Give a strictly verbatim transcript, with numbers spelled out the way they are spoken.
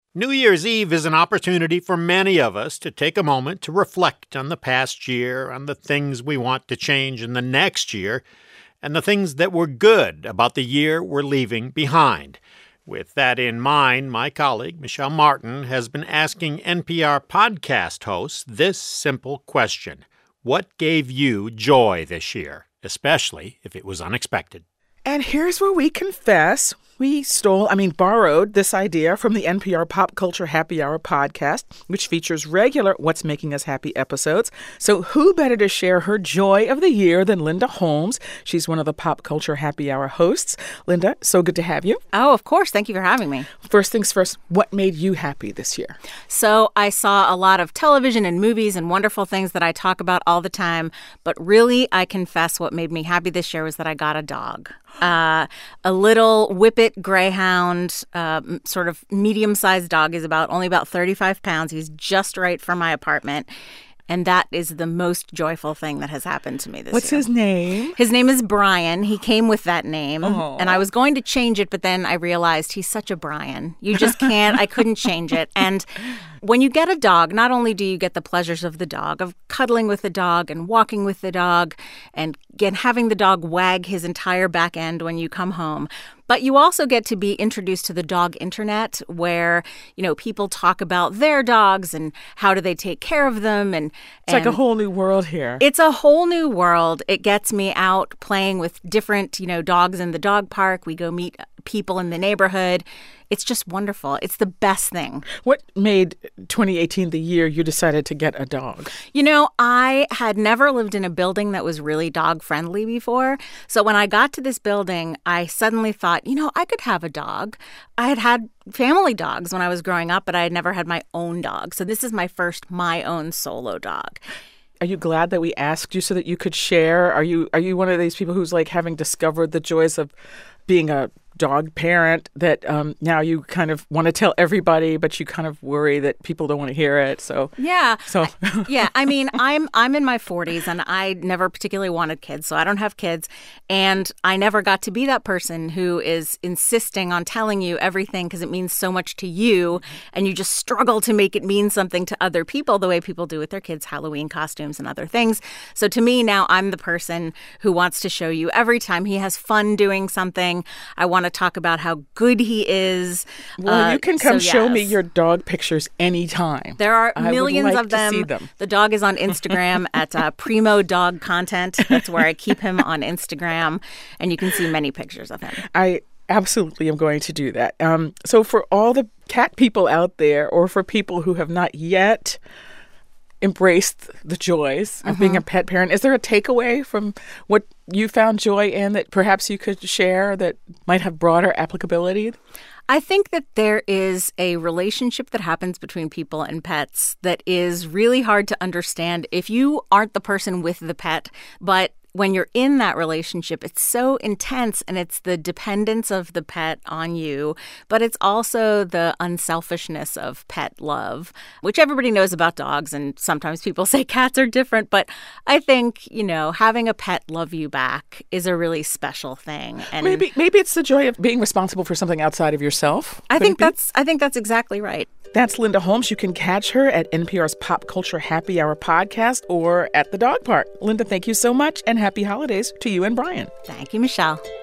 New Year's Eve is an opportunity for many of us to take a moment to reflect on the past year, on the things we want to change in the next year, and the things that were good about the year we're leaving behind. With that in mind, my colleague, Michelle Martin, has been asking N P R podcast hosts this simple question. What gave you joy this year, especially if it was unexpected? And here's where we confess we stole, I mean, borrowed this idea from the N P R Pop Culture Happy Hour podcast, which features regular What's Making Us Happy episodes. So who better to share her joy of the year than Linda Holmes? She's one of the Pop Culture Happy Hour hosts. Linda, so good to have you. Oh, of course. Thank you for having me. First things first, what made you happy this year? So I saw a lot of television and movies and wonderful things that I talk about all the time. But really, I confess what made me happy this year was that I got a dog. Uh, a little Whippet Greyhound, uh, sort of medium-sized dog. He's about only about thirty-five pounds. He's just right for my apartment. And that is the most joyful thing that has happened to me this What's year. What's his name? His name is Brian. He came with that name. Aww. And I was going to change it, but then I realized he's such a Brian. You just can't. I couldn't change it. And when you get a dog, not only do you get the pleasures of the dog, of cuddling with the dog and walking with the dog and get, having the dog wag his entire back end when you come home, but you also get to be introduced to the dog internet where, you know, people talk about their dogs and how do they take care of them. And It's like a whole new world here. It's a whole new world. It gets me out playing with different, you know, dogs in the dog park. We go meet people in the neighborhood. It's just wonderful. It's the best thing. What made twenty eighteen the year you decided to get a dog? You know, I had never lived in a building that was really dog-friendly before. So when I got to this building, I suddenly thought, you know, I could have a dog. I had had family dogs when I was growing up, but I had never had my own dog. So this is my first my own solo dog. Are you glad that we asked you so that you could share? Are you are you one of these people who's like having discovered the joys of being a dog parent that um, now you kind of want to tell everybody, but you kind of worry that people don't want to hear it? So yeah, so I, yeah. I mean, I'm I'm in my forties, and I never particularly wanted kids, so I don't have kids, and I never got to be that person who is insisting on telling you everything because it means so much to you, and you just struggle to make it mean something to other people the way people do with their kids' Halloween costumes and other things. So to me now, I'm the person who wants to show you every time he has fun doing something. I want to talk about how good he is. Well, uh, you can come so show yes. me your dog pictures anytime. There are I millions would like of them. To see them. The dog is on Instagram at uh, Primo Dog Content. That's where I keep him on Instagram, and you can see many pictures of him. I absolutely am going to do that. Um, so for all the cat people out there, or for people who have not yet embraced the joys of mm-hmm. being a pet parent, is there a takeaway from what you found joy in that perhaps you could share that might have broader applicability? I think that there is a relationship that happens between people and pets that is really hard to understand if you aren't the person with the pet, but when you're in that relationship, it's so intense, and it's the dependence of the pet on you, but it's also the unselfishness of pet love, which everybody knows about dogs, and sometimes people say cats are different, but I think, you know, having a pet love you back is a really special thing. And maybe maybe it's the joy of being responsible for something outside of yourself. I think that's I think that's exactly right. That's Linda Holmes. You can catch her at N P R's Pop Culture Happy Hour podcast or at the dog park. Linda, thank you so much, and happy holidays to you and Brian. Thank you, Michelle.